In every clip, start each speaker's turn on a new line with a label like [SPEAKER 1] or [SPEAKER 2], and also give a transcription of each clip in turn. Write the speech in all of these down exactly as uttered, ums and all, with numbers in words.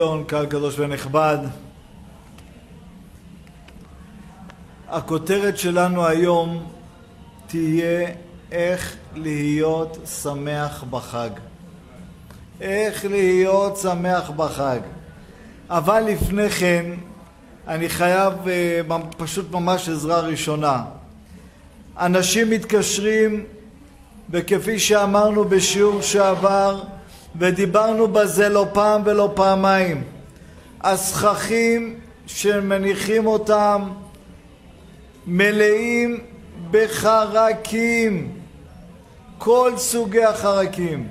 [SPEAKER 1] קהל קדוש ונכבד, הכותרת שלנו היום תהיה איך להיות שמח בחג. איך להיות שמח בחג. אבל לפני כן אני חייב פשוט ממש עזרה ראשונה. אנשים מתקשרים, וכפי שאמרנו בשיעור שעבר ודיברנו בזה לא פעם ולא פעמיים, הסככים שמניחים אותם מלאים בחרקים, כל סוגי החרקים.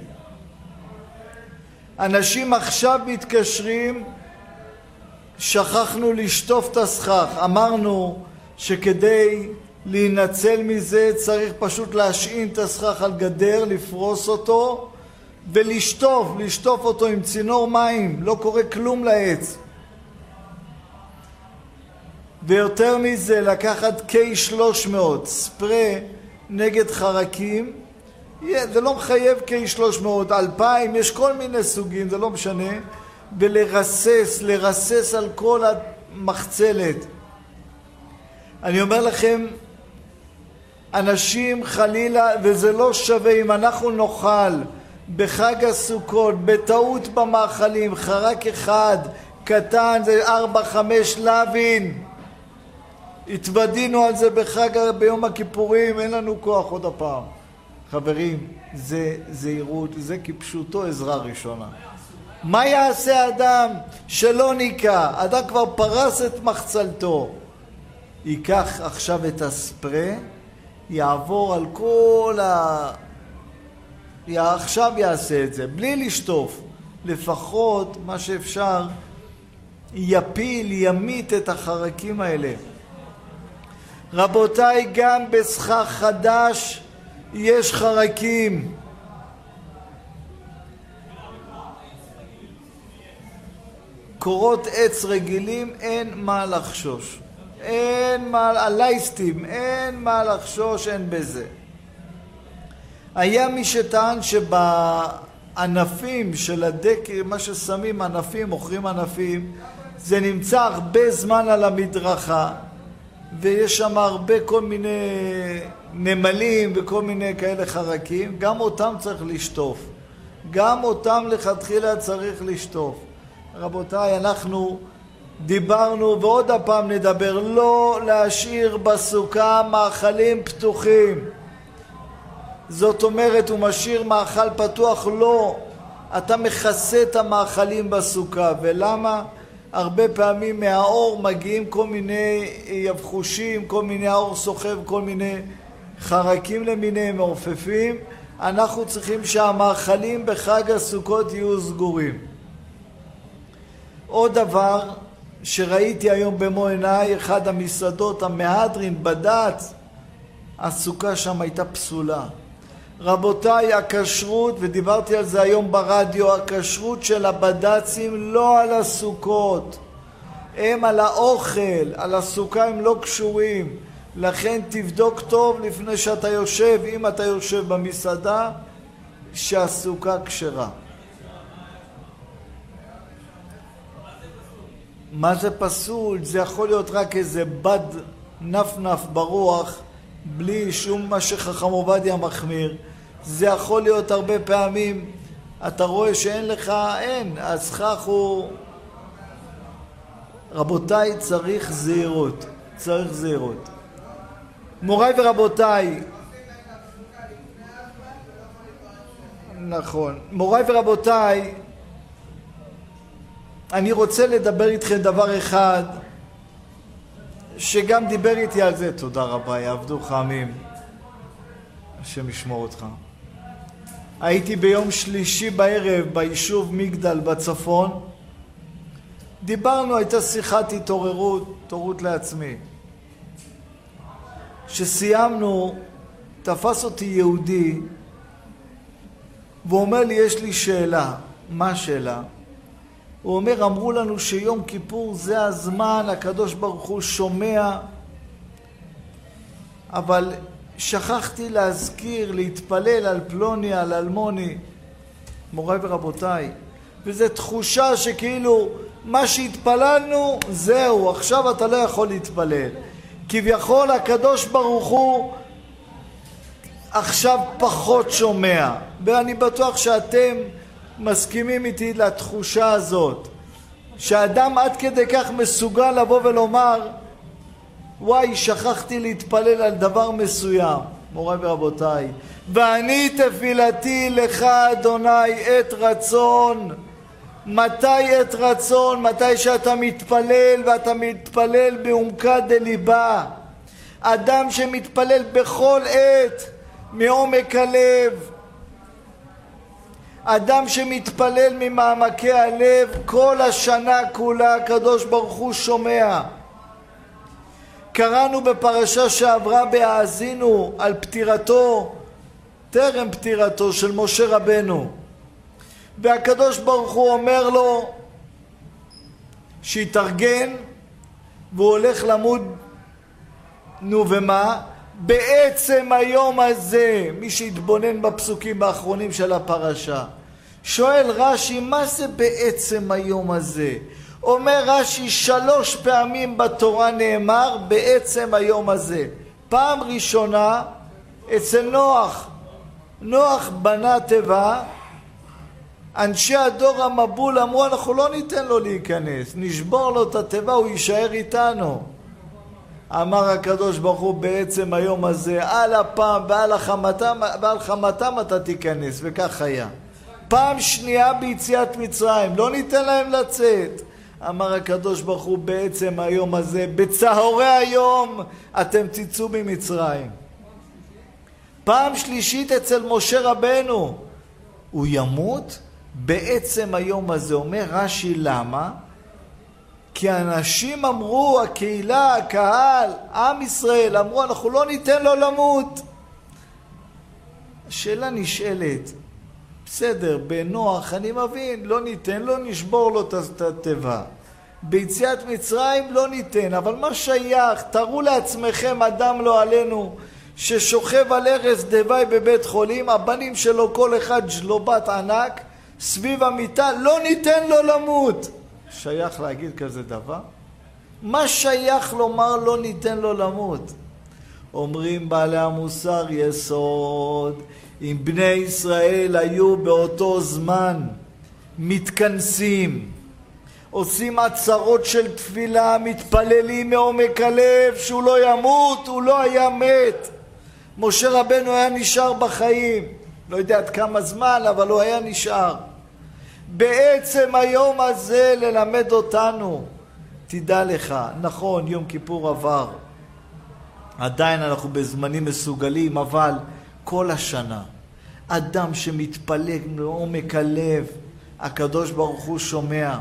[SPEAKER 1] אנשים עכשיו מתקשרים, שכחנו לשטוף את הסכך. אמרנו שכדי להינצל מזה צריך פשוט להשעין את הסכך על גדר, לפרוס אותו ולשטוף, לשטוף אותו עם צינור מים, לא קורה כלום לעץ. ויותר מזה, לקחת קיי שלוש מאות, ספרי נגד חרקים, זה לא מחייב קיי שלוש מאות, אלפיים, יש כל מיני סוגים, זה לא משנה, ולרסס, לרסס על כל המחצלת. אני אומר לכם, אנשים חלילה, וזה לא שווה, אם אנחנו נאכל בחג הסוכות, בטעות במאכלים, חרק אחד, קטן, זה ארבע, חמש לבין, התוודינו על זה בחג, ביום הכיפורים, אין לנו כוח עוד הפעם. חברים, זה זהירות, זה כפשוטו עזרה ראשונה. מה יעשה אדם שלא ניקה? אדם כבר פרס את מחצלתו. ייקח עכשיו את הספרי, יעבור על כל ה... עכשיו יעשה את זה, בלי לשטוף. לפחות מה שאפשר, יפיל, ימית את החרקים האלה. רבותיי, גם בסכך חדש יש חרקים. קורות עץ רגילים, אין מה לחשוש. אין מה, הלייסטים, אין מה לחשוש, אין בזה. היה מי שטען שבענפים של הדק, מה ששמים ענפים, מוכרים ענפים, זה נמצא הרבה זמן על המדרכה, ויש שם הרבה כל מיני נמלים וכל מיני כאלה חרקים, גם אותם צריך לשטוף. גם אותם לכתחילה צריך לשטוף. רבותיי, אנחנו דיברנו ועוד הפעם נדבר, לא להשאיר בסוכה מאכלים פתוחים. זאת אומרת, הוא משאיר מאכל פתוח, לא. אתה מכסה את המאכלים בסוכה. ולמה? הרבה פעמים מהאור מגיעים כל מיני יבחושים, כל מיני האור סוחב, כל מיני חרקים למיניהם מעופפים. אנחנו צריכים שהמאכלים בחג הסוכות יהיו סגורים. עוד דבר שראיתי היום במו עיניי, אחד המסעדות המהדרין בד"ץ, הסוכה שם הייתה פסולה. רבותיי, הכשרות, ודיברתי על זה היום ברדיו, הכשרות של הבד"צים לא על הסוכות, הם על האוכל, על הסוכה הם לא קשורים. לכן תבדוק טוב לפני שאתה יושב, אם אתה יושב במסעדה, שהסוכה כשרה. מה זה פסול? זה יכול להיות רק איזה בד נפנף ברוח, בלי שום מה שחכם עובדיה מחמיר. זה יכול להיות הרבה פעמים, אתה רואה שאין לך, אין, הסכך הוא... רבותיי, צריך זהירות, צריך זהירות. מוריי ורבותיי, נכון, מוריי ורבותיי, אני רוצה לדבר איתכם דבר אחד, שגם דיבר איתי על זה. תודה רבה, יעבדו חמים, השם ישמור אותך. הייתי ביום שלישי בערב ביישוב מגדל בצפון, דיברנו, הייתה שיחת התעוררות, התעוררות לעצמי. שסיימנו, תפס אותי יהודי, והוא אומר לי, יש לי שאלה. מה השאלה? הוא אומר, אמרו לנו שיום כיפור זה הזמן, הקדוש ברוך הוא שומע, אבל שכחתי להזכיר, להתפלל על פלוני, על אלמוני. מוריי ורבותיי, וזו תחושה שכאילו מה שהתפללנו זהו, עכשיו אתה לא יכול להתפלל. כביכול הקדוש ברוך הוא עכשיו פחות שומע, ואני בטוח שאתם מסכימים איתי לתחושה הזאת, שהאדם עד כדי כך מסוגל לבוא ולומר וואי, שכחתי להתפלל על דבר מסוים. מוריי ורבותיי, ואני תפילתי לך אדוני עת רצון. מתי עת רצון? מתי שאתה מתפלל, ואתה מתפלל בעומקה דליבה. אדם שמתפלל בכל עת מעומק הלב, אדם שמתפלל ממעמקי הלב, כל השנה כולה הקדוש ברוך הוא שומע. קראנו בפרשה שעברה בהאזינו על פטירתו, טרם פטירתו של משה רבנו, והקדוש ברוך הוא אומר לו שיתארגן והוא הולך למות. נו ומה? בעצם היום הזה, מי שהתבונן בפסוקים האחרונים של הפרשה, שואל רש"י, מה זה בעצם היום הזה? אומר רש"י, שלוש פעמים בתורה נאמר בעצם היום הזה. פעם ראשונה אצל נוח. נוח בנה תיבה, אנשי הדור המבול אמרו אנחנו לא ניתן לו להיכנס, נשבור לו את התיבה, הוא יישאר איתנו. אמר הקדוש ברוך הוא, בעצם היום הזה על הפעם ועל חמתם, ועל חמתם אתה תיכנס, וכך היה. פעם שנייה ביציאת מצרים, לא ניתן להם לצאת. אמר הקדוש ברוך הוא, בעצם היום הזה, בצהרי היום אתם תצאו ממצרים. פעם שלישית אצל משה רבנו, הוא ימות בעצם היום הזה. אומר רש"י, למה? כי אנשים אמרו, הקהילה, הקהל, עם ישראל, אמרו אנחנו לא ניתן לו למות. השאלה נשאלת, בסדר, בנוח אני מבין, לא ניתן לו, נשבור לו את התיבה. ביציאת מצרים לא ניתן, אבל מה שייך? תראו לעצמכם, אדם לא עלינו, ששוכב על ערש דווי בבית חולים, הבנים שלו כל אחד ג'לובת ענק, סביב המיטה, לא ניתן לו למות. שייך להגיד כזה דבר? מה שייך לומר לא ניתן לו למות? אומרים בעלי המוסר יסוד, אם בני ישראל היו באותו זמן מתכנסים, עושים עצרות של תפילה, מתפללים מעומק הלב שהוא לא ימות, הוא לא היה מת. משה רבנו היה נשאר בחיים, לא יודע עד כמה זמן, אבל הוא היה נשאר. בעצם היום הזה ללמד אותנו, תדע לך, נכון, יום כיפור עבר, עדיין אנחנו בזמנים מסוגלים, אבל כל השנה, אדם שמתפלג מעומק הלב, הקדוש ברוך הוא שומע.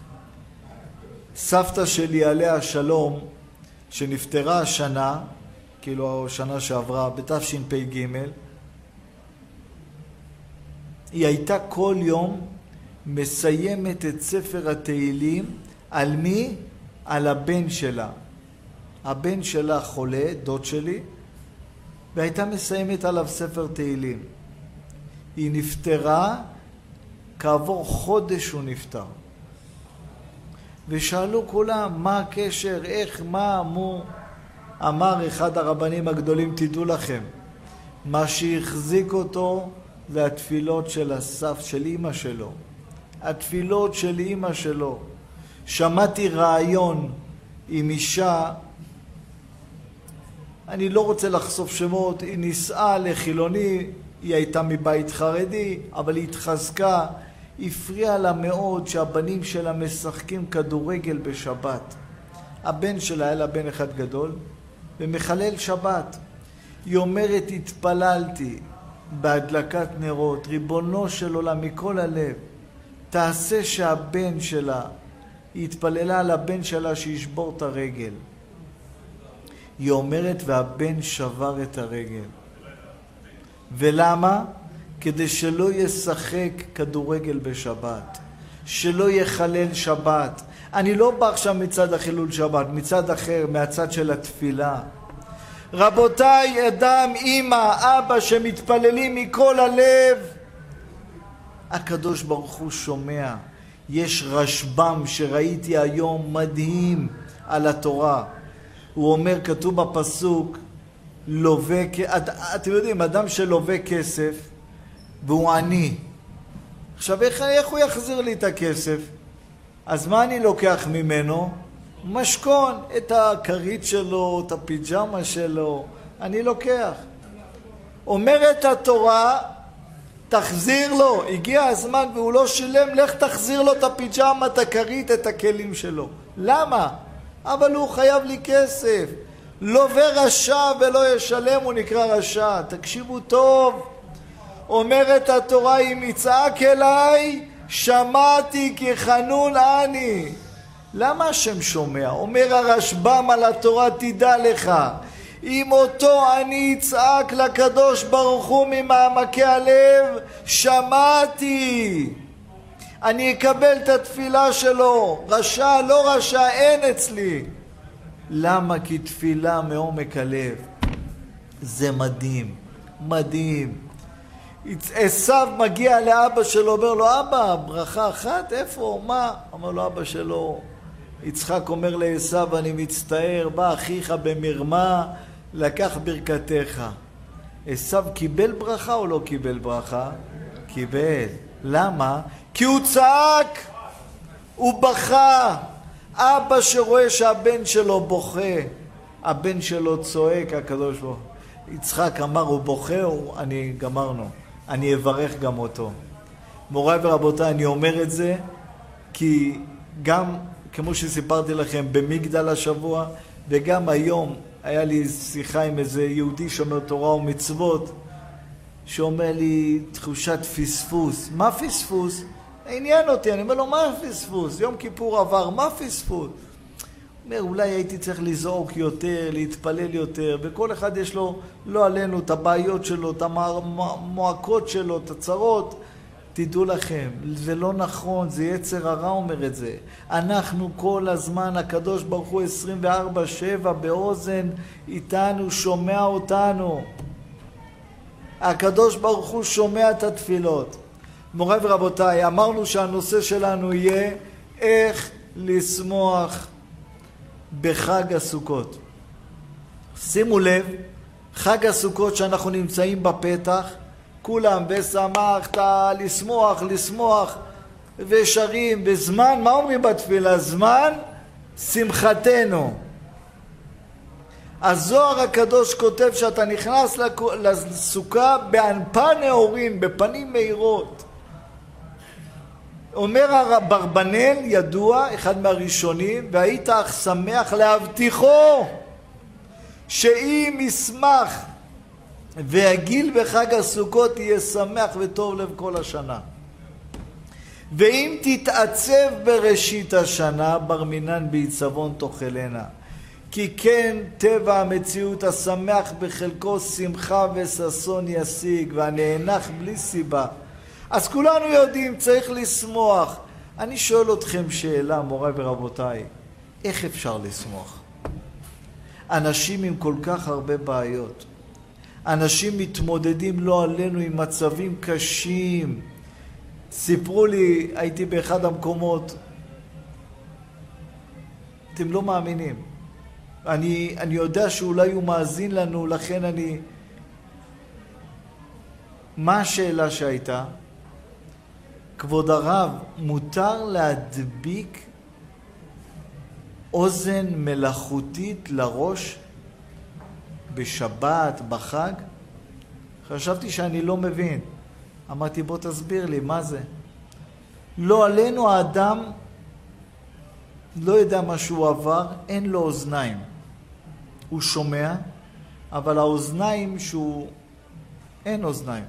[SPEAKER 1] סבתא שלי עליה השלום, שנפטרה השנה, כאילו השנה שעברה, בתשפ"ג, היא הייתה כל יום מסיימת את ספר התהילים. על מי? על הבן שלה. הבן שלה חולה, דוד שלי, והייתה מסיימת עליו ספר תהילים. היא נפטרה, כעבור חודש הוא נפטר. ושאלו כולם, מה הקשר, איך, מה, מו? אמר אחד הרבנים הגדולים, תדעו לכם, מה שהחזיק אותו זה התפילות של הסף של אמא שלו. התפילות של אמא שלו. שמעתי רעיון עם אישה, אני לא רוצה לחשוף שמות, היא נישאה לחילוני, היא הייתה מבית חרדי, אבל היא התחזקה, הפריע לה מאוד שהבנים שלה משחקים כדורגל בשבת. הבן שלה היה לה בן אחד גדול, ומחלל שבת. היא אומרת, התפללתי בהדלקת נרות, ריבונו של עולם, מכל הלב, תעשה שהבן שלה, היא התפללה על הבן שלה שישבור את הרגל. היא אומרת, והבן שבר את הרגל. ולמה? כדי שלא ישחק כדורגל בשבת, שלא יחלל שבת. אני לא בא עכשיו מצד החילול שבת, מצד אחר, מהצד של התפילה. רבותיי, אדם, אמא, אבא שמתפללים מכל הלב, הקדוש ברוך הוא שומע. יש רשב"ם שראיתי היום מדהים על התורה. הוא אומר, כתוב בפסוק, לווה, את, אתם יודעים, אדם שלווה כסף והוא עני. עכשיו, איך, איך הוא יחזיר לי את הכסף? אז מה אני לוקח ממנו? משכון, את הכרית שלו, את הפיג'מה שלו, אני לוקח. אומרת התורה, תחזיר לו, הגיע הזמן והוא לא שילם, לך תחזיר לו את הפיג'מה, את הכרית, את הכלים שלו. למה? אבל הוא חייב לי כסף. לווה רשע ולא ישלם, הוא נקרא רשע. תקשיבו טוב. אומרת התורה, אם יצעק אליי, שמעתי כי חנון אני. למה השם שומע? אומר הרשב"ם על התורה, תדע לך, אם אותו אני יצעק לקדוש ברוך הוא ממעמקי הלב, שמעתי. אני אקבל את התפילה שלו. רשע, לא רשע, אין אצלי. למה? כי תפילה מעומק הלב. זה מדהים, מדהים. עשיו מגיע לאבא שלו, אומר לו, אבא, ברכה אחת? איפה? מה? אומר לו אבא שלו, יצחק אומר לעשיו, אני מצטער, בא אחיך במרמה, לקח ברכתך. עשיו קיבל ברכה או לא קיבל ברכה? קיבל. למה? כי הוא צעק, הוא בכה. אבא שרואה שהבן שלו בוכה, הבן שלו צועק, הקדוש ברוך הוא. יצחק אמר, הוא בוכה, אני גמרנו. אני אברך גם אותו. מוריי ורבותיי, אני אומר את זה, כי גם, כמו שסיפרתי לכם, במגדל השבוע, וגם היום, היה לי שיחה עם איזה יהודי שומר תורה ומצוות, שאומר לי תחושת פספוס. מה פספוס? עניין אותי, אני אומר לו, מה פספוס? יום כיפור עבר, מה פספוס? הוא אומר, אולי הייתי צריך לזעוק יותר, להתפלל יותר, וכל אחד יש לו, לא עלינו, את הבעיות שלו, את המועקות שלו, את הצרות. תדעו לכם, זה לא נכון, זה יצר הרע אומר את זה. אנחנו כל הזמן, הקדוש ברוך הוא עשרים וארבע שבע באוזן איתנו, שומע אותנו. הקדוש ברוך הוא שומע את התפילות. מוריי ורבותיי, אמרנו שהנושא שלנו יהיה איך לשמוח בחג הסוכות. שימו לב, חג הסוכות שאנחנו נמצאים בפתח, כולם ושמחת, לשמוח, לשמוח, ושרים בזמן, מה אומרים בתפילה? זמן שמחתנו. הזוהר הקדוש כותב שאתה נכנס לסוכה בענפה נאורים, בפנים מהירות. אומר הברבנאל, ידוע, אחד מהראשונים, והיית אך שמח להבטיחו, שאם ישמח והגיל בחג הסוכות יהיה שמח וטוב לב כל השנה. ואם תתעצב בראשית השנה, בר מינן בעיצבון תאכלנה. כי כן טבע המציאות, השמח בחלקו שמחה וששון ישיג, והנאנח בלי סיבה. אז כולנו יודעים, צריך לשמוח. אני שואל אתכם שאלה, מוריי ורבותיי, איך אפשר לשמוח? אנשים עם כל כך הרבה בעיות. אנשים מתמודדים לא עלינו עם מצבים קשים. סיפרו לי, הייתי באחד המקומות, אתם לא מאמינים. אני, אני יודע שאולי הוא מאזין לנו, לכן אני... מה השאלה שהייתה? כבוד הרב, מותר להדביק אוזן מלאכותית לראש בשבת, בחג? חשבתי שאני לא מבין. אמרתי, בוא תסביר לי, מה זה? לא עלינו, האדם לא יודע מה שהוא עבר, אין לו אוזניים. הוא שומע, אבל האוזניים שהוא... אין אוזניים.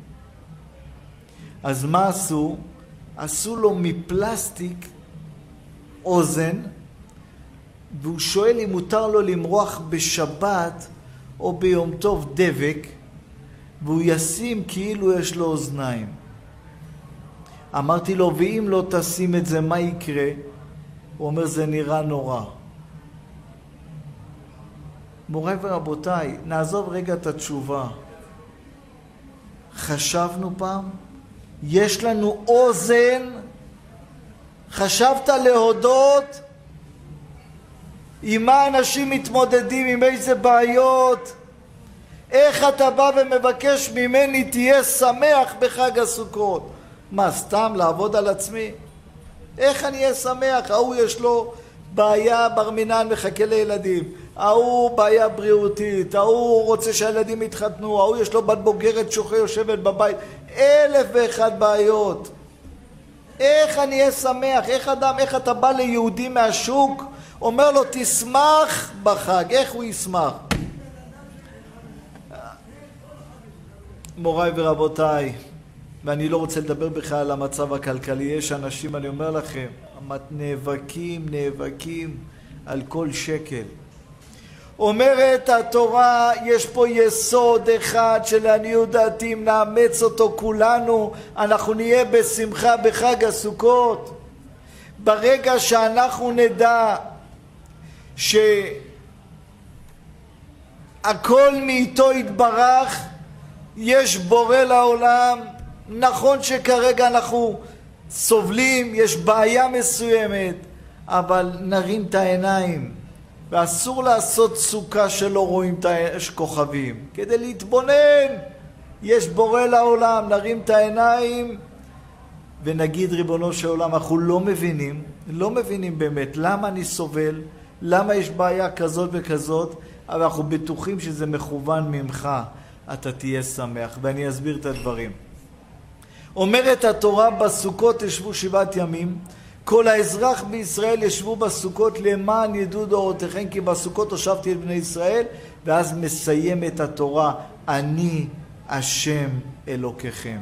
[SPEAKER 1] אז מה עשו? עשו לו מפלסטיק אוזן, והוא שואל אם מותר לו למרוח בשבת או ביום טוב דבק, והוא ישים כאילו יש לו אוזניים. אמרתי לו, ואם לא תשים את זה, מה יקרה? הוא אומר, זה נראה נורא. מוריי ורבותיי, נעזוב רגע את התשובה. חשבנו פעם, יש לנו אוזן חשבת להודות עם מה אנשים מתמודדים, עם איזה בעיות? איך אתה בא ומבקש ממני תהיה שמח בחג הסוכות? מה, סתם לעבוד על עצמי? איך אני אהיה שמח? ההוא יש לו בעיה בר מינן מחכה לילדים, ההוא בעיה בריאותית, ההוא רוצה שהילדים יתחתנו, ההוא יש לו בת בוגרת שוחה יושבת בבית, אלף ואחד בעיות. איך אני אהיה שמח? איך אדם, איך אתה בא ליהודי מהשוק, אומר לו תשמח בחג, איך הוא ישמח? מוריי ורבותיי, ואני לא רוצה לדבר בכלל על המצב הכלכלי, יש אנשים, אני אומר לכם, נאבקים, נאבקים על כל שקל. אומרת התורה, יש פה יסוד אחד שלעניות דעתי, אם נאמץ אותו כולנו, אנחנו נהיה בשמחה בחג הסוכות. ברגע שאנחנו נדע שהכל מאיתו יתברך, יש בורא לעולם, נכון שכרגע אנחנו סובלים, יש בעיה מסוימת, אבל נרים את העיניים, ואסור לעשות סוכה שלא רואים את הכוכבים, כדי להתבונן, יש בורא לעולם, נרים את העיניים, ונגיד ריבונו של עולם, אנחנו לא מבינים, לא מבינים באמת למה אני סובל, למה יש בעיה כזאת וכזאת, אבל אנחנו בטוחים שזה מכוון ממך, אתה תהיה שמח, ואני אסביר את הדברים. אומרת התורה, בסוכות ישבו שבעת ימים, כל האזרח בישראל ישבו בסוכות למען ידעו דורותיכם, כי בסוכות הושבתי את בני ישראל, ואז מסיימת התורה, אני השם אלוקיכם.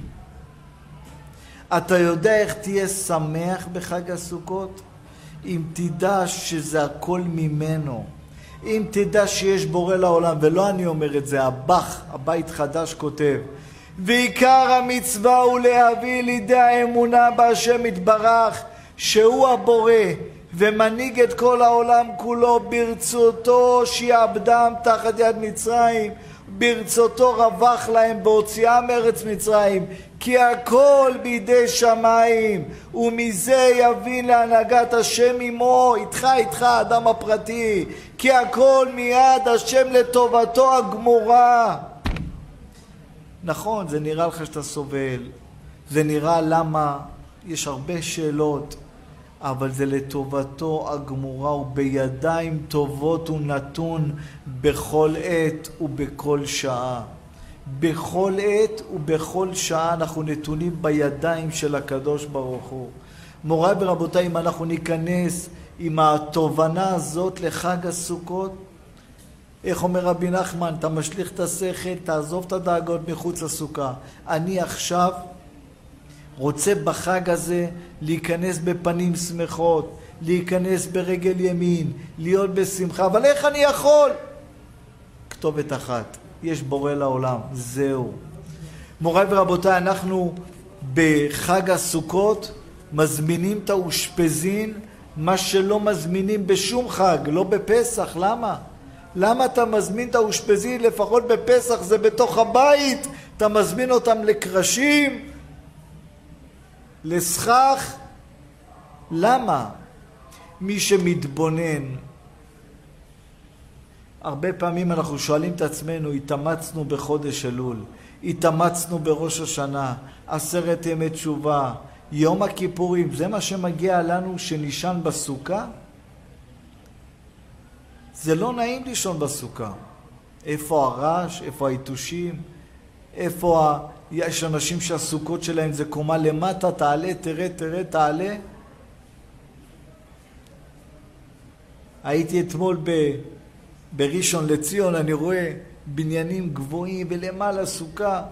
[SPEAKER 1] אתה יודע איך תהיה שמח בחג הסוכות? אם תדע שזה הכל ממנו, אם תדע שיש בורא לעולם, ולא אני אומר את זה, הבח, הבית חדש כותב, ועיקר המצווה הוא להביא לידי האמונה בהשם יתברך, שהוא הבורא ומנהיג את כל העולם כולו, ברצותו שיעבדם תחת יד מצרים, ברצותו רווח להם בהוציאה מארץ מצרים, כי הכל בידי שמיים, ומזה יבין להנהגת השם עמו, איתך איתך האדם הפרטי, כי הכל מיד השם לטובתו הגמורה. נכון, זה נראה לך שאתה סובל, זה נראה למה, יש הרבה שאלות, אבל זה לטובתו הגמורה, ובידיים טובות הוא נתון בכל עת ובכל שעה. בכל עת ובכל שעה אנחנו נתונים בידיים של הקדוש ברוך הוא. מוריי ורבותיי, אם אנחנו ניכנס עם התובנה הזאת לחג הסוכות, איך אומר רבי נחמן, אתה משליך את השכל, תעזוב את הדאגות מחוץ לסוכה. אני עכשיו רוצה בחג הזה להיכנס בפנים שמחות, להיכנס ברגל ימין, להיות בשמחה, אבל איך אני יכול? כתובת אחת, יש בורא לעולם, זהו. מוריי ורבותיי, אנחנו בחג הסוכות מזמינים את האושפזין, מה שלא מזמינים בשום חג, לא בפסח. למה? למה אתה מזמין את האושפזין? לפחות בפסח זה בתוך הבית, אתה מזמין אותם לקרשים, לסכך. למה? מי שמתבונן, הרבה פעמים אנחנו שואלים את עצמנו, התאמצנו בחודש אלול, התאמצנו בראש השנה, עשרת ימי תשובה, יום הכיפורים, זה מה שמגיע לנו שנשען בסוכה? זה לא נעים לישון בסוכה. איפה הרעש, איפה העיתושים, איפה ה... יש אנשים שהסוכות שלהם זה קומה למטה, תעלה, תראה, תראה, תעלה. הייתי אתמול ב... בראשון לציון, אני רואה בניינים גבוהים ולמעלה סוכה.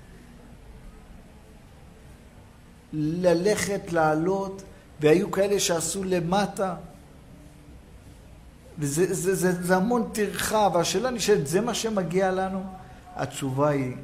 [SPEAKER 1] ללכת, לעלות, והיו כאלה שעשו למטה. וזה זה, זה, זה המון תרחה, והשאלה נשאלת, זה מה שמגיע לנו? התשובה היא,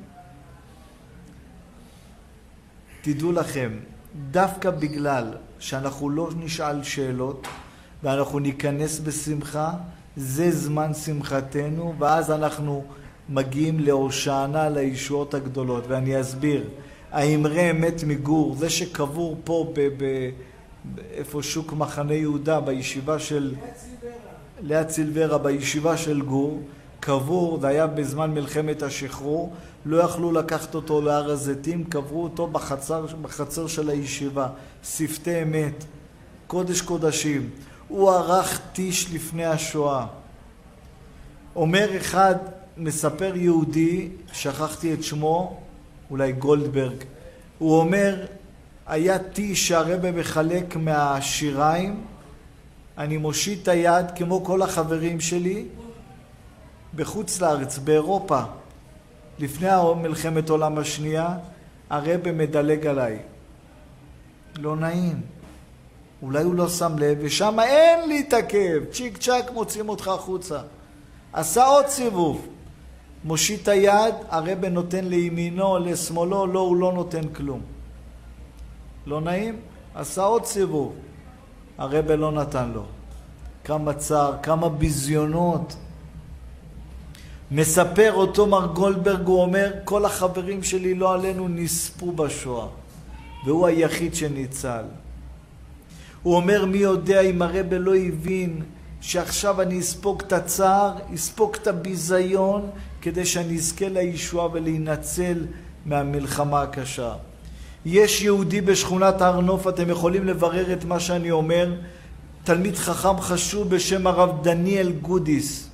[SPEAKER 1] תדעו לכם, דווקא בגלל שאנחנו לא נשאל שאלות, ואנחנו ניכנס בשמחה, זה זמן שמחתנו, ואז אנחנו מגיעים להושענה, לישועות הגדולות. ואני אסביר, האמרי אמת מגור, זה שקבור פה ב- ב- איפה שוק מחנה יהודה, בישיבה של... ליד סילברה, בישיבה של גור, קבור, זה היה בזמן מלחמת השחרור, לא יכלו לקחת אותו להר הזיתים, קברו אותו בחצר, בחצר של הישיבה, שפתי אמת, קודש קודשים. הוא ערך טיש לפני השואה. אומר אחד, מספר יהודי, שכחתי את שמו, אולי גולדברג, הוא אומר, היה טיש שהרבא מחלק מהשיריים, אני מושיט את היד כמו כל החברים שלי בחוץ לארץ, באירופה, לפני מלחמת עולם השנייה, הרבא מדלג עליי. לא נעים. אולי הוא לא שם לב, ושם אין להתעכב, צ'יק צ'ק מוצאים אותך החוצה. עשה עוד סיבוב. מושיט את היד, הרבא נותן לימינו, לשמאלו, לא, הוא לא נותן כלום. לא נעים? עשה עוד סיבוב. הרבא לא נתן לו. כמה צער, כמה ביזיונות. מספר אותו מר גולדברג, הוא אומר, כל החברים שלי לא עלינו נספו בשואה. והוא היחיד שניצל. הוא אומר, מי יודע אם הרבא לא הבין שעכשיו אני אספוג את הצער, אספוג את הביזיון, כדי שאני אזכה לישועה ולהינצל מהמלחמה הקשה. יש יהודי בשכונת הר נוף, אתם יכולים לברר את מה שאני אומר, תלמיד חכם חשוב בשם הרב דניאל גודיס.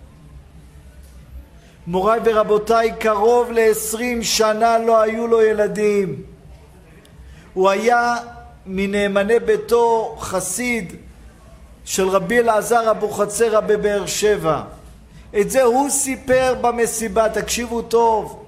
[SPEAKER 1] מוריי ורבותיי, קרוב ל-עשרים שנה לא היו לו ילדים. הוא היה מנאמני ביתו חסיד של רבי אלעזר אבוחצירא בבאר שבע. את זה הוא סיפר במסיבה, תקשיבו טוב.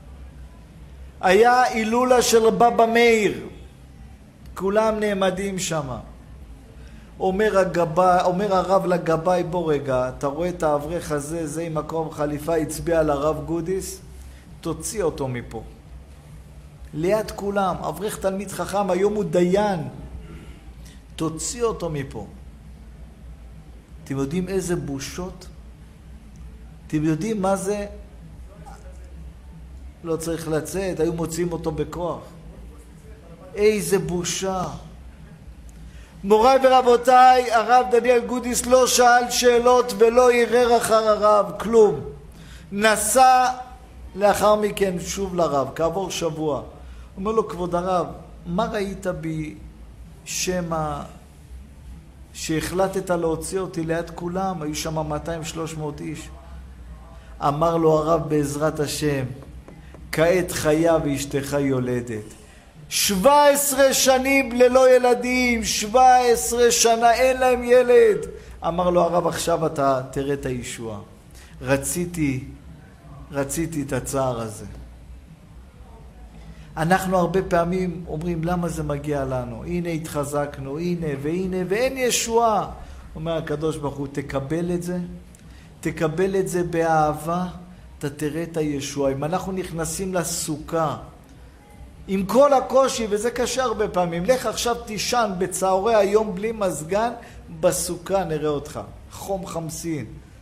[SPEAKER 1] היה הילולה של בבא מאיר, כולם נעמדים שם. אומר, הגבא, אומר הרב לגבאי, בוא רגע, אתה רואה את האברך הזה, זה עם מקום חליפה, הצביע על הרב גודיס, תוציא אותו מפה. ליד כולם, אברך תלמיד חכם, היום הוא דיין, תוציא אותו מפה. אתם יודעים איזה בושות? אתם יודעים מה זה? לא צריך לצאת, היו מוציאים אותו בכוח. איזה בושה. מוריי ורבותיי, הרב דניאל גודיס לא שאל שאלות ולא ערער אחר הרב, כלום. נסע לאחר מכן שוב לרב, כעבור שבוע. אומר לו, כבוד הרב, מה ראית בי שמה שהחלטת להוציא אותי ליד כולם? היו שם מאתיים שלוש מאות איש. אמר לו הרב, בעזרת השם, כעת חיה ואשתך יולדת. שבע עשרה שנים ללא ילדים, שבע עשרה שנה אין להם ילד. אמר לו הרב, עכשיו אתה תראה את הישועה. רציתי, רציתי את הצער הזה. אנחנו הרבה פעמים אומרים, למה זה מגיע לנו? הנה התחזקנו, הנה והנה, ואין ישועה. אומר הקדוש ברוך הוא, תקבל את זה, תקבל את זה באהבה, אתה תראה את הישועה. אם אנחנו נכנסים לסוכה, עם כל הקושי, וזה קשה הרבה פעמים, לך עכשיו תישן בצהרי היום בלי מזגן, בסוכה נראה אותך. חום חמסין.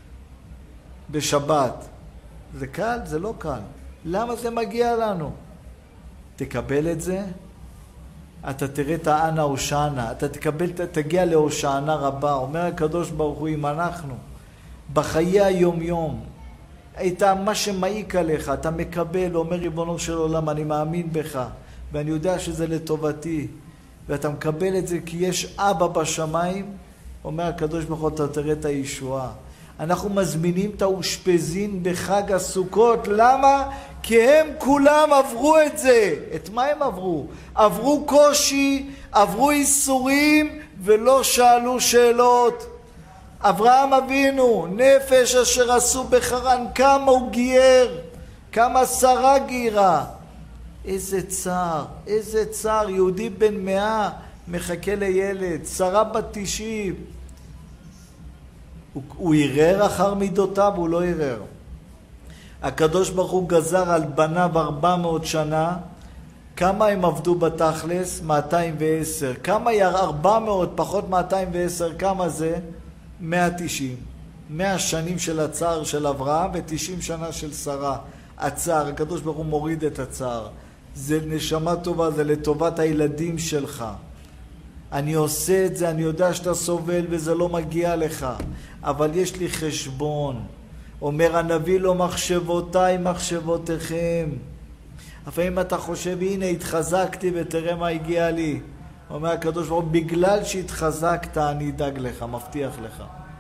[SPEAKER 1] בשבת. זה קל? זה לא קל. למה זה מגיע לנו? תקבל את זה, אתה תראה את האנה הושענה, אתה תקבל, תגיע להושענה רבה. אומר הקדוש ברוך הוא, אם אנחנו בחיי היום יום, אתה מה שמעיק עליך, אתה מקבל, אומר ריבונו של עולם, אני מאמין בך, ואני יודע שזה לטובתי, ואתה מקבל את זה כי יש אבא בשמיים, אומר הקדוש ברוך הוא, אתה תראה את הישועה. אנחנו מזמינים את האושפזין בחג הסוכות, למה? כי הם כולם עברו את זה. את מה הם עברו? עברו קושי, עברו איסורים, ולא שאלו שאלות. אברהם אבינו, נפש אשר עשו בחרן, כמה הוא גייר, כמה שרה גירה. איזה צער, איזה צער, יהודי בן מאה מחכה לילד, שרה בת תשעים. הוא, הוא ערער אחר מידותיו, הוא לא ערער. הקדוש ברוך הוא גזר על בניו ארבע מאות שנה, כמה הם עבדו בתכלס? מאתיים ועשר. כמה יראה ארבע מאות פחות מאתיים ועשר, כמה זה? מאה ותשעים. מאה שנים של הצער של אברהם ו-תשעים שנה של שרה. הצער, הקדוש ברוך הוא מוריד את הצער. זה נשמה טובה, זה לטובת הילדים שלך. אני עושה את זה, אני יודע שאתה סובל וזה לא מגיע לך, אבל יש לי חשבון. אומר הנביא לו, מחשבותיי מחשבותיכם. לפעמים אתה חושב, הנה התחזקתי ותראה מה הגיע לי. אומר הקדוש ברוך הוא, בגלל שהתחזקת אני אדאג לך, מבטיח לך.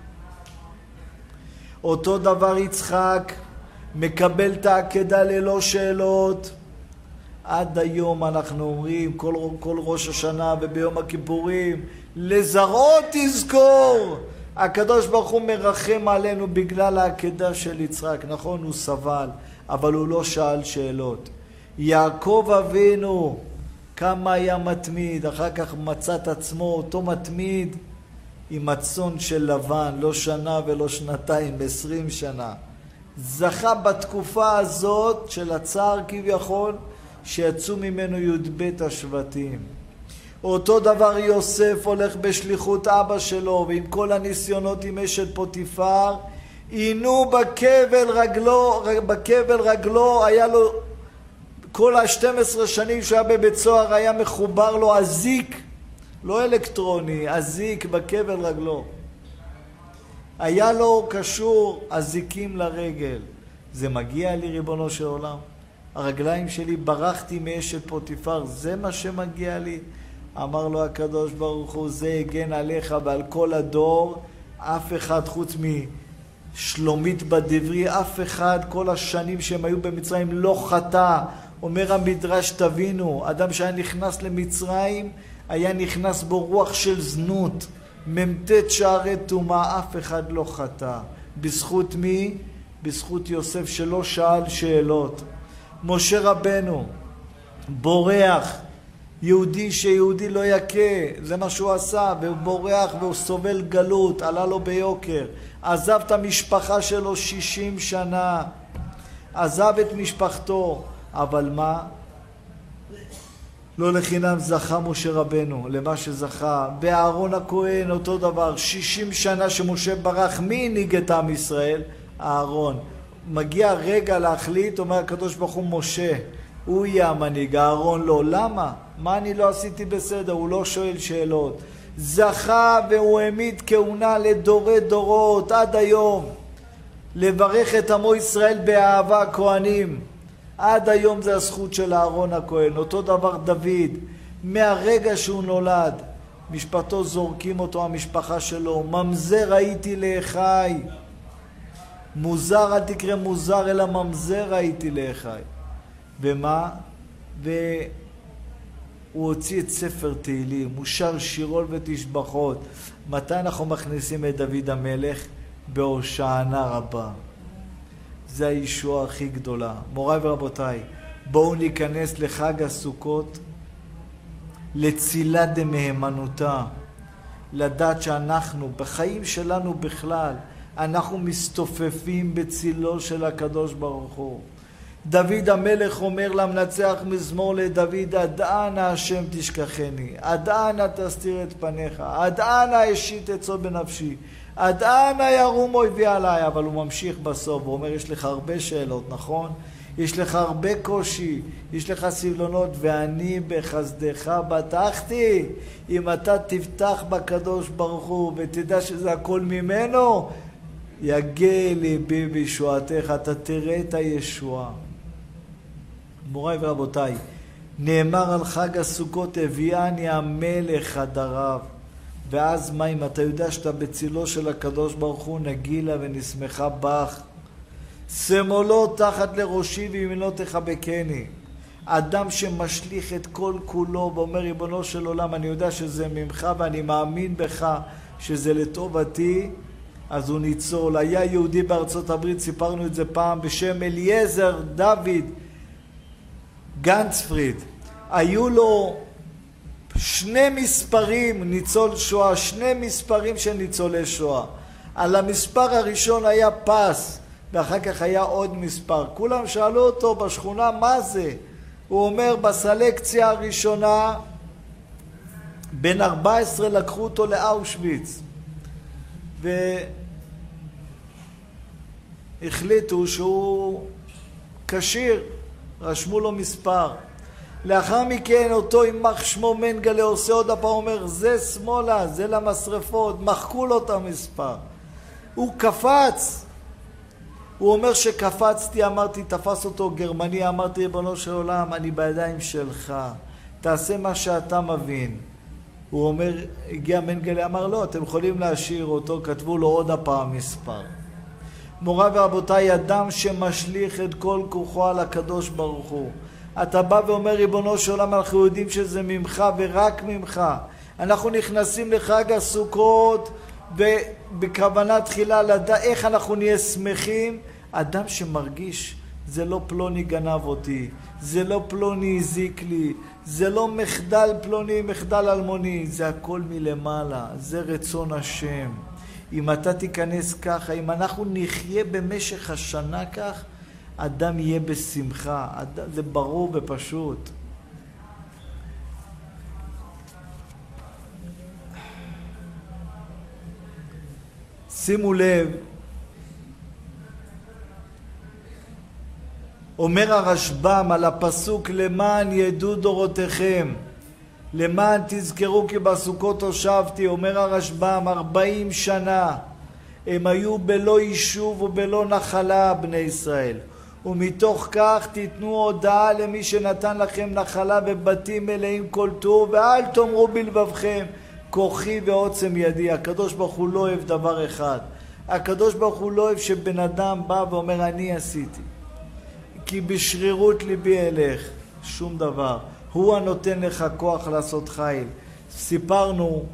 [SPEAKER 1] אותו דבר יצחק, מקבל את העקדה ללא שאלות. עד היום אנחנו אומרים, כל, כל ראש השנה וביום הכיפורים, לזרעו תזכור. הקדוש ברוך הוא מרחם עלינו בגלל העקדה של יצחק. נכון, הוא סבל, אבל הוא לא שאל שאלות. יעקב אבינו, כמה היה מתמיד, אחר כך מצא את עצמו אותו מתמיד עם הצאן של לבן, לא שנה ולא שנתיים, עשרים שנה. זכה בתקופה הזאת של הצער כביכול, שיצאו ממנו י"ב השבטים. אותו דבר יוסף הולך בשליחות אבא שלו, ועם כל הניסיונות עם אשת פוטיפר, עינו בכבל רגלו, בכבל רגלו, היה לו כל ה-שתים עשרה שנים שהיה בבית סוהר, היה מחובר לו אזיק, לא אלקטרוני, אזיק בכבל רגלו. היה לו קשור אזיקים לרגל. זה מגיע לי, ריבונו של עולם? הרגליים שלי, ברחתי מאשת פוטיפר, זה מה שמגיע לי? אמר לו הקדוש ברוך הוא, זה הגן עליך ועל כל הדור, אף אחד חוץ משלומית בדברי, אף אחד כל השנים שהם היו במצרים לא חטא. אומר המדרש, תבינו, אדם שהיה נכנס למצרים, היה נכנס בו רוח של זנות, ממתת שערי תומה, אף אחד לא חטא. בזכות מי? בזכות יוסף שלא שאל שאלות. משה רבנו, בורח, יהודי שיהודי לא יקה, זה מה שהוא עשה, והוא בורח והוא סובל גלות, עלה לו ביוקר, עזב את המשפחה שלו שישים שנה, עזב את משפחתו, אבל מה? לא לחינם זכה משה רבנו למה שזכה. באהרון הכהן אותו דבר, שישים שנה שמשה ברח, מי הנהיג את עם ישראל? אהרון. מגיע רגע להחליט, אומר הקדוש ברוך הוא, משה הוא יהיה המנהיג, אהרון לא. למה? מה אני לא עשיתי בסדר? הוא לא שואל שאלות. זכה והוא העמיד כהונה לדורי דורות עד היום, לברך את עמו ישראל באהבה, כהנים. עד היום זה הזכות של אהרון הכהן. אותו דבר דוד, מהרגע שהוא נולד, משפטו זורקים אותו, המשפחה שלו, ממזר הייתי לאחי. מוזר, אל תקרא מוזר, אלא ממזר הייתי לאחי. ומה? והוא הוציא את ספר תהילים, הוא שר שירול ותשבחות. מתי אנחנו מכניסים את דוד המלך? בהושענא רבה. זה הישועה הכי גדולה. מוריי ורבותיי, בואו ניכנס לחג הסוכות, לצילה דמהימנותה, לדעת שאנחנו, בחיים שלנו בכלל, אנחנו מסתופפים בצילו של הקדוש ברוך הוא. דוד המלך אומר למנצח מזמור לדוד, עד אנה השם תשכחני, עד אנה תסתיר את פניך, עד אנה אשית עצות בנפשי, עד אנה ירום אויבי עליי. אבל הוא ממשיך בסוף, הוא אומר, יש לך הרבה שאלות, נכון? יש לך הרבה קושי, יש לך סבלונות, ואני בחסדך בטחתי. אם אתה תבטח בקדוש ברוך הוא ותדע שזה הכל ממנו, יגע ליבי בישועתך, אתה תראה את הישועה. מוריי ורבותיי, נאמר על חג הסוכות, הביאני המלך חדריו. ואז מה אם אתה יודע שאתה בצילו של הקדוש ברוך הוא, נגילה ונשמחה בך. שמאלו תחת לראשי וימינו תחבקני. אדם שמשליך את כל כולו ואומר, ריבונו של עולם, אני יודע שזה ממך ואני מאמין בך שזה לטובתי, אז הוא ניצול. היה יהודי בארצות הברית, סיפרנו את זה פעם, בשם אליעזר דוד גנצפריד. היו לו שני מספרים, ניצול שואה, שני מספרים של ניצולי שואה. על המספר הראשון היה פס, ואחר כך היה עוד מספר. כולם שאלו אותו בשכונה, מה זה? הוא אומר, בסלקציה הראשונה, בן ארבע עשרה לקחו אותו לאושוויץ, והחליטו שהוא כשיר, רשמו לו מספר. לאחר מכן אותו יימח שמו מנגלה עושה עוד הפעם, אומר זה שמאלה, זה למשרפות, מחקו לו את המספר. הוא קפץ. הוא אומר שקפצתי, אמרתי, תפס אותו גרמני, אמרתי ריבונו של עולם, אני בידיים שלך, תעשה מה שאתה מבין. הוא אומר, הגיע מנגלה, אמר לא, אתם יכולים להשאיר אותו, כתבו לו עוד הפעם מספר. מורה ורבותיי, אדם שמשליך את כל כוחו על הקדוש ברוך הוא. אתה בא ואומר, ריבונו של עולם, אנחנו יודעים שזה ממך ורק ממך. אנחנו נכנסים לחג הסוכות ובכוונה תחילה לדעת איך אנחנו נהיה שמחים. אדם שמרגיש, זה לא פלוני גנב אותי, זה לא פלוני הזיק לי, זה לא מחדל פלוני, מחדל אלמוני, זה הכל מלמעלה, זה רצון השם. אם אתה תיכנס ככה, אם אנחנו נחיה במשך השנה כך, אדם יהיה בשמחה, אדם, זה ברור ופשוט. שימו לב, אומר הרשב"ם על הפסוק למען ידעו דורותיכם, למען תזכרו כי בסוכות הושבתי, אומר הרשב"ם ארבעים שנה הם היו בלא יישוב ובלא נחלה בני ישראל, ומתוך כך תיתנו הודעה למי שנתן לכם נחלה ובתים מלאים כל טוב, ואל תאמרו בלבבכם כוחי ועוצם ידי. הקדוש ברוך הוא לא אוהב דבר אחד, הקדוש ברוך הוא לא אוהב שבן אדם בא ואומר אני עשיתי, כי בשרירות ליבי אלך, שום דבר. הוא הנותן לך כוח לעשות חיל. סיפרנו,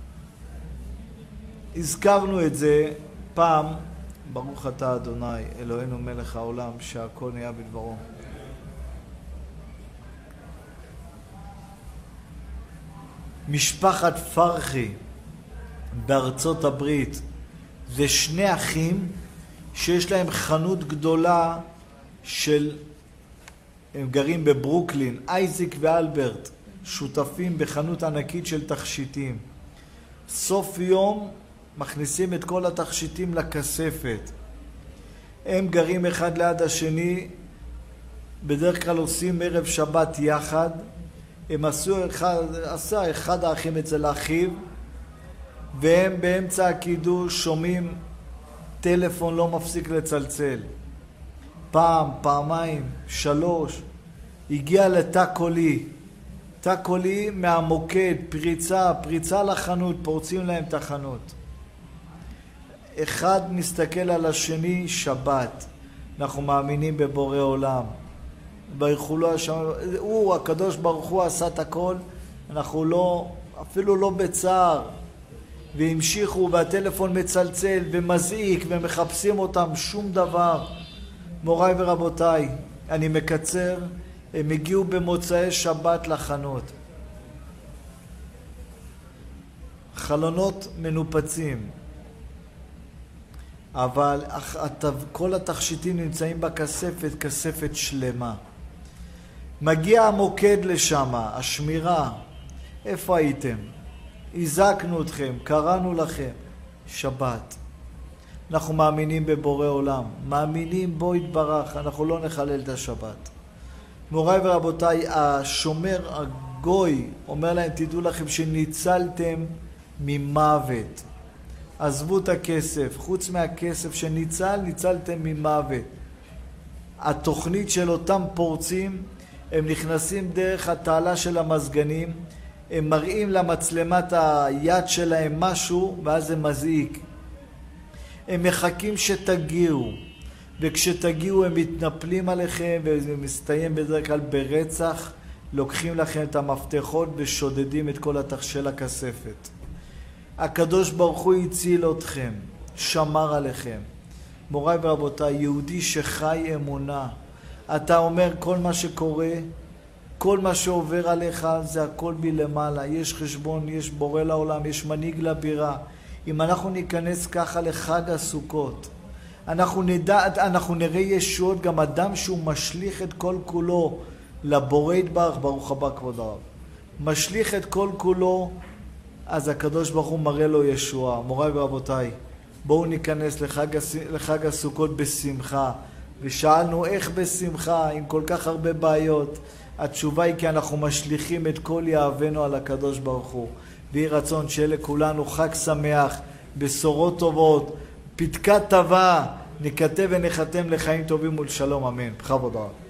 [SPEAKER 1] הזכרנו את זה פעם, ברוך אתה אדוני אלוהינו מלך העולם שהכל נהיה בדברו. משפחת פרחי בארצות הברית זה שני אחים שיש להם חנות גדולה של, הם גרים בברוקלין, אייזיק ואלברט, שותפים בחנות ענקית של תכשיטים. סוף יום מכניסים את כל התכשיטים לכספת. הם גרים אחד ליד השני, בדרך כלל עושים ערב שבת יחד. הם עשו אחד, עשה אחד האחים אצל אחיו, והם באמצע הקידוש שומעים טלפון לא מפסיק לצלצל. פעם, פעמיים, שלוש, הגיע לתא קולי. תא קולי מהמוקד, פריצה, פריצה לחנות, פורצים להם את החנות. אחד מסתכל על השני, שבת. אנחנו מאמינים בבורא עולם. ברכו לו השם, הוא, הקדוש ברוך הוא עשה את הכל, אנחנו לא, אפילו לא בצער. והמשיכו, והטלפון מצלצל ומזעיק ומחפשים אותם, שום דבר. מוריי ורבותיי, אני מקצר, הם הגיעו במוצאי שבת לחנות. חלונות מנופצים, אבל כל התכשיטים נמצאים בכספת, כספת שלמה. מגיע המוקד לשם, השמירה, איפה הייתם? הזקנו אתכם, קראנו לכם, שבת. אנחנו מאמינים בבורא עולם, מאמינים בו יתברך, אנחנו לא נחלל את השבת. מוריי ורבותיי, השומר הגוי אומר להם, תדעו לכם שניצלתם ממוות. עזבו את הכסף, חוץ מהכסף שניצל, ניצלתם ממוות. התוכנית של אותם פורצים, הם נכנסים דרך התעלה של המזגנים, הם מראים למצלמת היד שלהם משהו, ואז זה מזעיק. הם מחכים שתגיעו, וכשתגיעו הם מתנפלים עליכם, וזה מסתיים בדרך כלל ברצח, לוקחים לכם את המפתחות ושודדים את כל התכשיל הכספת. הקדוש ברוך הוא הציל אתכם, שמר עליכם. מוריי ורבותיי, יהודי שחי אמונה, אתה אומר כל מה שקורה, כל מה שעובר עליך זה הכל מלמעלה, יש חשבון, יש בורא לעולם, יש מנהיג לבירה. אם אנחנו ניכנס ככה לחג הסוכות, אנחנו נדע, אנחנו נראה ישועות, גם אדם שהוא משליך את כל כולו לבורא יתברך, ברוך הבא כבוד הרב, משליך את כל כולו, אז הקדוש ברוך הוא מראה לו ישועה. מוריי ורבותיי, בואו ניכנס לחג, לחג הסוכות בשמחה. ושאלנו איך בשמחה, עם כל כך הרבה בעיות. התשובה היא כי אנחנו משליכים את כל יהבנו על הקדוש ברוך הוא. ויהי רצון שיהיה לכולנו חג שמח, בשורות טובות, פתקה טובה, נכתב ונחתם לחיים טובים ולשלום, אמן. בכבוד רב.